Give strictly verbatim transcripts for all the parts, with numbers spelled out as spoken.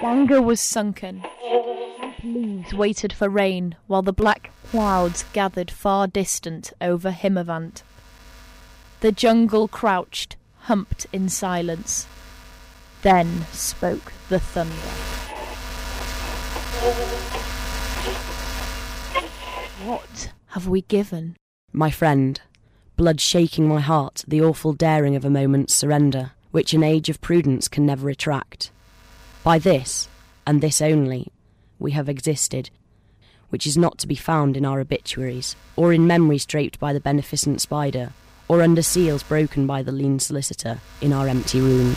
Ganga was sunken. Leaves waited for rain while the black clouds gathered far distant over Himavant. The jungle crouched, humped in silence. Then spoke the thunder. What have we given? My friend, blood shaking my heart, the awful daring of a moment's surrender, which an age of prudence can never retract. By this, and this only, we have existed, which is not to be found in our obituaries, or in memories draped by the beneficent spider, or under seals broken by the lean solicitor in our empty room.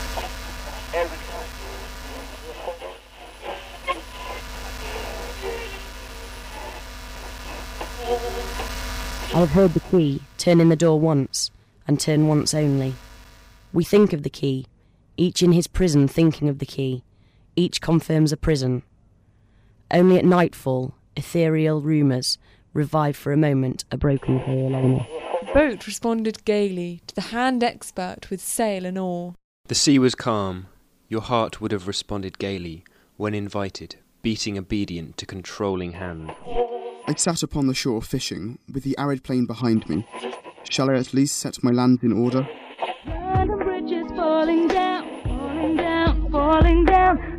I have heard the key turn in the door once, and turn once only. We think of the key, each in his prison thinking of the key, each confirms a prison. Only at nightfall, ethereal rumours revive for a moment a broken Coriolanus. The boat responded gaily to the hand expert with sail and oar. The sea was calm. Your heart would have responded gaily when invited, beating obedient to controlling hand. I sat upon the shore fishing, with the arid plain behind me. Shall I at least set my land in order? London Bridge is falling down, falling down, falling down.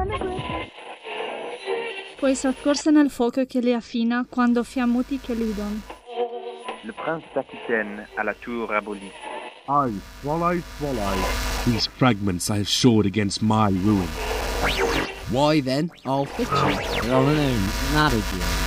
Poi s'accorse nel fuoco che li affina quando fiammuti che lidono. Le prince d'Aquitaine à la tour abolie. I swallow, swallow. These fragments I have shored against my ruin. Why then, I'll fix you. You're on an own, not again.